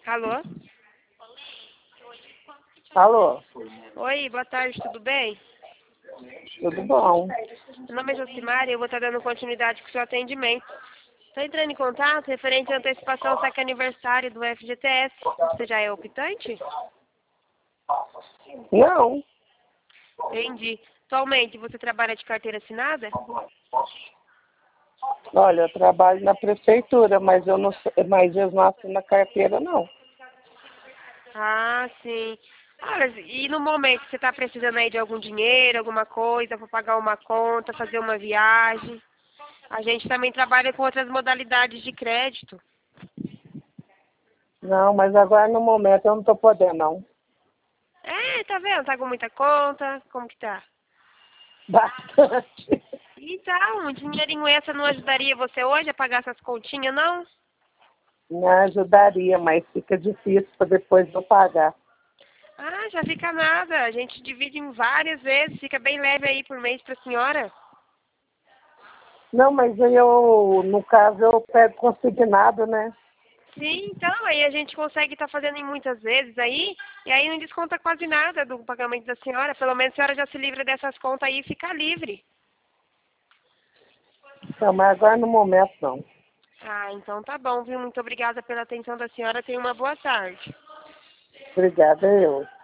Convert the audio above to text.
Alô? Alô? Oi, boa tarde, tudo bem? Tudo bom? Meu nome é Josimara e eu vou estar dando continuidade com o seu atendimento. Estou entrando em contato referente à antecipação do saque aniversário do FGTS. Você já é optante? Não. Entendi. Atualmente, você trabalha de carteira assinada? Olha, eu trabalho na prefeitura, mas eu não assino a carteira, não. Ah, sim. Olha, e no momento você está precisando aí de algum dinheiro, alguma coisa para pagar uma conta, fazer uma viagem? A gente também trabalha com outras modalidades de crédito. Não, mas agora no momento eu não estou podendo, não. É, tá vendo? Tá com muita conta? Como que tá? Bastante. Então, um dinheirinho essa não ajudaria você hoje a pagar essas continhas, não? Me ajudaria, mas fica difícil para depois eu pagar. Ah, já fica nada. A gente divide em várias vezes, fica bem leve aí por mês pra senhora. Não, mas eu, no caso, eu pego consignado, né? Sim, então, aí a gente consegue estar fazendo em muitas vezes aí, e aí não desconta quase nada do pagamento da senhora. Pelo menos a senhora já se livra dessas contas aí e fica livre. Não, mas agora no momento não. Ah, então tá bom, viu? Muito obrigada pela atenção da senhora. Tenha uma boa tarde. Obrigada, eu.